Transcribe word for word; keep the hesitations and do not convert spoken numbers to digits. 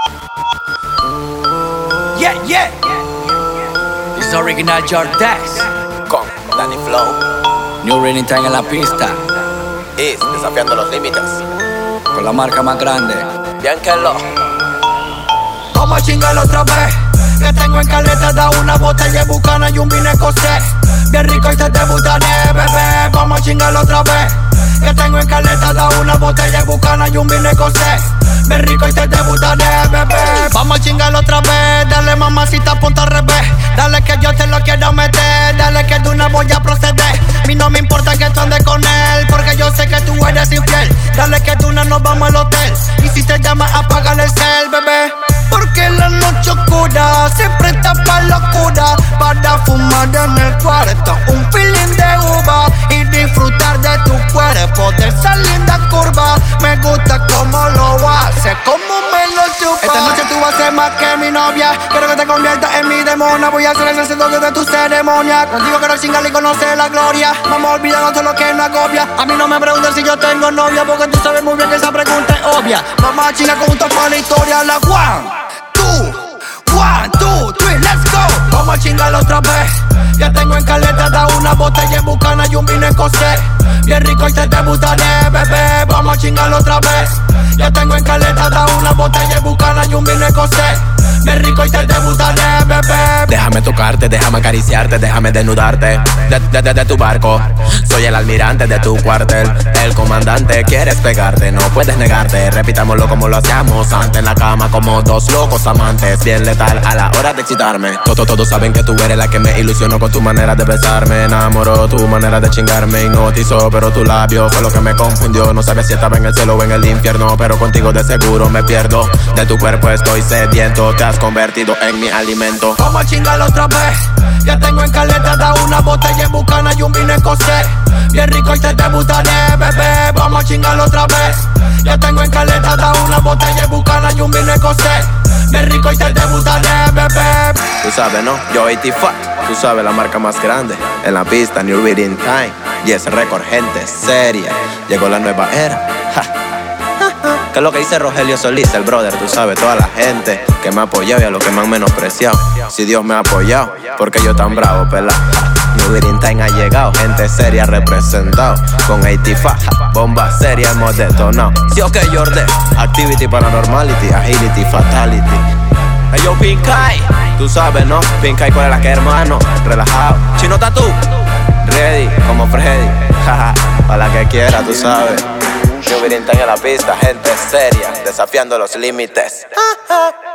Yeah, yeah. It's original Jordax Con Danny Flow. New Reading Time en la pista. Is desafiando los límites. Con la marca más grande. Bien que lo. Vamos a chingar otra vez. Que tengo en caleta, da una botella de bucana y un vino escocés. Bien rico y te debutaré, bebé. Vamos a chingar otra vez. Que tengo en caleta, da una botella de bucana y un vino escocés. Bien rico y te debutaré, bebé. Vamos a chingar otra vez. Dale mamacita, ponte al revés. Dale que yo te lo quiero meter. Dale que de una voy a proceder. A mí no me importa que tú andes con él, porque yo sé que tú eres infiel. Dale que de una nos vamos al hotel. Y si te llama, apágale el cel, bebé. Porque la noche oscura siempre está pa' locura. Para fumar en el cuarto un feeling de uva y disfrutar de tu cuerpo, de esa linda curva. Me gusta como lo hace, como me lo chupa. Esta noche tú vas a ser más que mi novia. Quiero que te conviertas en mi demona. Voy a ser el sacerdote de tu ceremonia. Contigo quiero chingar y conocer la gloria. Vamos a olvidarnos de lo que nos agobia. A mí no me preguntes si yo tengo novia, porque tú sabes muy bien que esa pregunta es obvia. Vamos a chingar juntos para la historia. La one, two, one, two, three, let's go. Vamos a chingar otra vez. Ya tengo en caleta, da una botella en bucana y un vino escocés. Bien rico y te debutaré, bebé. Vamos a chingar otra vez. Ya tengo en caleta, da una botella en bucana y un vino escocés. Bien rico y te debutaré, bebé. Déjame tocarte, déjame acariciarte, déjame desnudarte de, de, de, de tu barco. Soy el almirante de tu cuartel, el comandante. Quieres pegarte, no puedes negarte. Repitámoslo como lo hacíamos antes en la cama, como dos locos amantes. Bien letal a la hora de excitarme. Todos, todos saben que tú eres la que me ilusionó con tu manera de besarme. Enamoró tu manera de chingarme, hipnotizó, pero tu labio fue lo que me confundió. No sabes si estaba en el cielo o en el infierno, pero contigo de seguro me pierdo. De tu cuerpo estoy sediento, te has convertido en mi alimento. Vamos a chingar otra vez. Ya tengo en caleta, da una botella en bucana y un vino escocés. Bien rico y te debutaré, bebé. Vamos a chingar otra vez. Ya tengo en caleta, da una botella en bucana y un vino escocés. Bien rico y te debutaré, bebé. Tú sabes, ¿no? Yo eighty-five. Tú sabes, la marca más grande en la pista, New Reading Time. Y es récord, gente seria. Llegó la nueva era. Ja. Que es lo que dice Rogelio Solís, el brother, tú sabes, toda la gente que me ha apoyado y a los que me han menospreciado. Si Dios me ha apoyado, porque yo tan bravo, pelado. New Reading Time ha llegado, gente seria representado. Con eighty-five, bomba seria hemos detonado. Sí, ok, Jordax, Activity Paranormality, Agility, Fatality. Hey, yo, Pinkay, tú sabes, ¿no? Pinkay, ¿cuál es la que, hermano? Relajado. Chino Tatu, ready, como Freddy. Jaja, para la que quiera, tú sabes. New Reading Time en la pista, gente seria, desafiando los límites.